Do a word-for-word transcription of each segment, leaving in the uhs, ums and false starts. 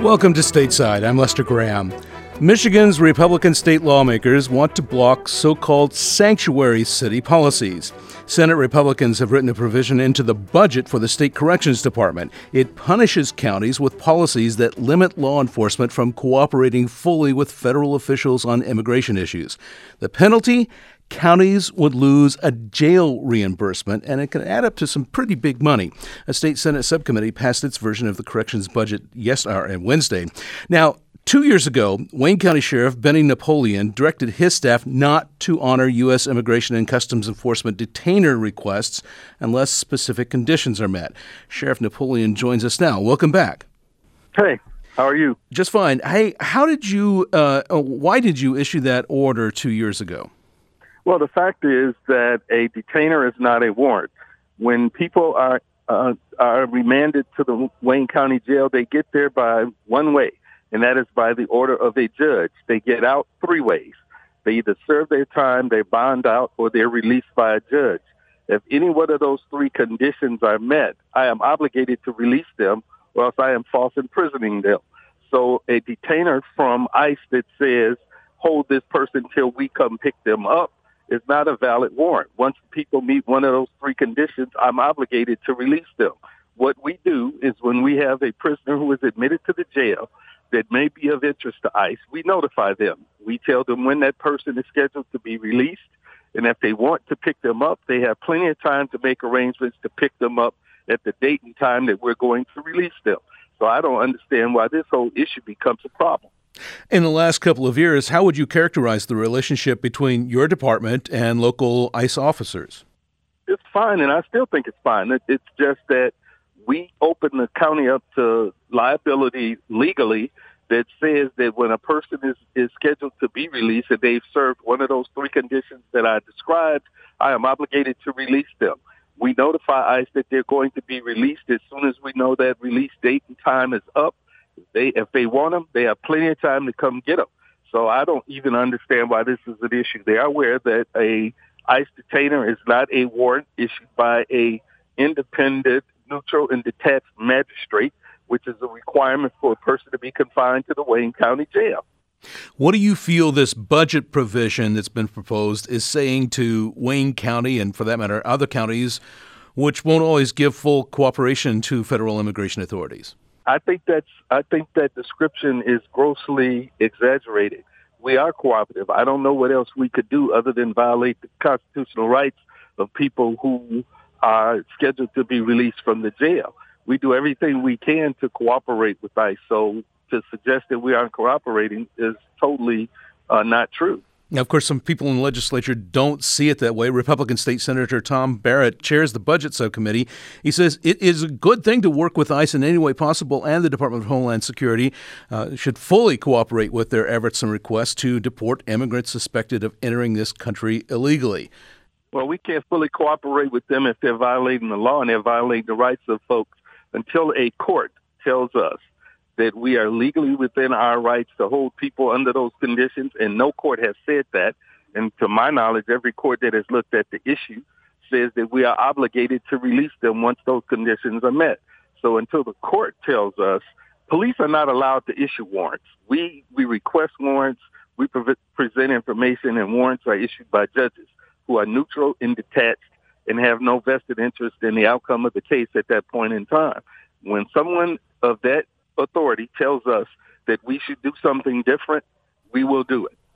Welcome to Stateside. I'm Lester Graham. Michigan's Republican state lawmakers want to block so-called sanctuary city policies. Senate Republicans have written a provision into the budget for the state corrections department. It punishes counties with policies that limit law enforcement from cooperating fully with federal officials on immigration issues. The penalty? Counties would lose a jail reimbursement, and it can add up to some pretty big money. A state Senate subcommittee passed its version of the corrections budget yesterday, Wednesday. Now, two years ago, Wayne County Sheriff Benny Napoleon directed his staff not to honor U S Immigration and Customs Enforcement detainer requests unless specific conditions are met. Sheriff Napoleon joins us now. Welcome back. Hey, how are you? Just fine. Hey, how did you, uh, why did you issue that order two years ago? Well, the fact is that a detainer is not a warrant. When people are uh, are remanded to the Wayne County Jail, they get there by one way, and that is by the order of a judge. They get out three ways. They either serve their time, they bond out, or they're released by a judge. If any one of those three conditions are met, I am obligated to release them, or else I am false imprisoning them. So a detainer from ICE that says, hold this person till we come pick them up, is not a valid warrant. Once people meet one of those three conditions, I'm obligated to release them. What we do is when we have a prisoner who is admitted to the jail that may be of interest to ICE, we notify them. We tell them when that person is scheduled to be released, and if they want to pick them up, they have plenty of time to make arrangements to pick them up at the date and time that we're going to release them. So I don't understand why this whole issue becomes a problem. In the last couple of years, how would you characterize the relationship between your department and local ICE officers? It's fine, and I still think it's fine. It's just that we open the county up to liability legally that says that when a person is, is scheduled to be released and they've served one of those three conditions that I described, I am obligated to release them. We notify ICE that they're going to be released as soon as we know that release date and time is up. They, if they want them, they have plenty of time to come get them. So I don't even understand why this is an issue. They are aware that a ICE detainer is not a warrant issued by a independent, neutral, and detached magistrate, which is a requirement for a person to be confined to the Wayne County Jail. What do you feel this budget provision that's been proposed is saying to Wayne County and, for that matter, other counties, which won't always give full cooperation to federal immigration authorities? I think that's. I think that description is grossly exaggerated. We are cooperative. I don't know what else we could do other than violate the constitutional rights of people who are scheduled to be released from the jail. We do everything we can to cooperate with ICE. So to suggest that we aren't cooperating is totally uh, not true. Now, of course, some people in the legislature don't see it that way. Republican State Senator Tom Barrett chairs the Budget Subcommittee. He says it is a good thing to work with ICE in any way possible, and the Department of Homeland Security uh, should fully cooperate with their efforts and requests to deport immigrants suspected of entering this country illegally. Well, we can't fully cooperate with them if they're violating the law and they're violating the rights of folks until a court tells us that we are legally within our rights to hold people under those conditions, and no court has said that. And to my knowledge, every court that has looked at the issue says that we are obligated to release them once those conditions are met. So until the court tells us, police are not allowed to issue warrants. We we request warrants, we pre- present information, and warrants are issued by judges who are neutral and detached and have no vested interest in the outcome of the case at that point in time. When someone of that authority tells us that we should do something different, we will do it.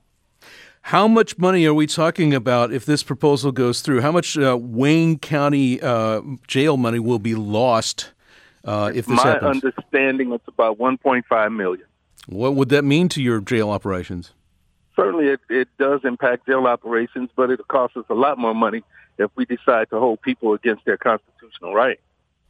How much money are we talking about if this proposal goes through? How much uh, Wayne County uh, jail money will be lost uh, if this My happens? My understanding is about one point five million dollars. What would that mean to your jail operations? Certainly it, it does impact jail operations, but it'll cost us a lot more money if we decide to hold people against their constitutional right.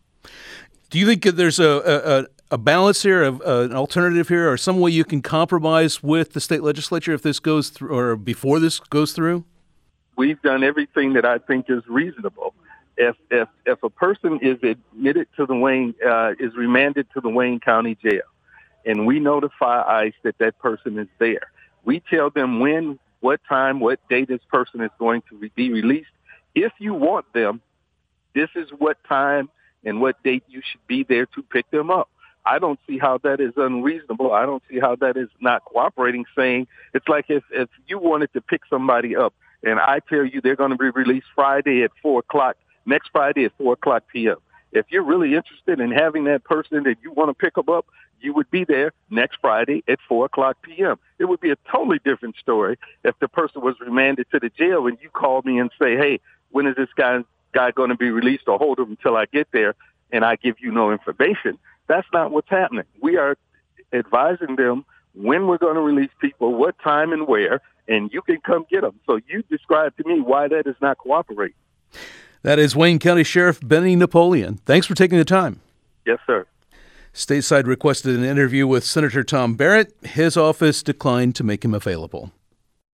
Do you think there's a, a, a balance here, a, an alternative here, or some way you can compromise with the state legislature if this goes through, or before this goes through? We've done everything that I think is reasonable. If if if a person is admitted to the Wayne, uh, is remanded to the Wayne County Jail, and we notify ICE that that person is there, we tell them when, what time, what day this person is going to be released. If you want them, this is what time and what date you should be there to pick them up. I don't see how that is unreasonable. I don't see how that is not cooperating, saying it's like if, if you wanted to pick somebody up and I tell you they're going to be released Friday at four o'clock, next Friday at four o'clock p.m. If you're really interested in having that person that you want to pick them up, you would be there next Friday at four o'clock p.m. It would be a totally different story if the person was remanded to the jail and you called me and say, hey, when is this guy, guy going to be released, or hold him until I get there, and I give you no information. That's not what's happening. We are advising them when we're going to release people, what time and where, and you can come get them. So you describe to me why that is not cooperating. That is Wayne County Sheriff Benny Napoleon. Thanks for taking the time. Yes, sir. Stateside requested an interview with Senator Tom Barrett. His office declined to make him available.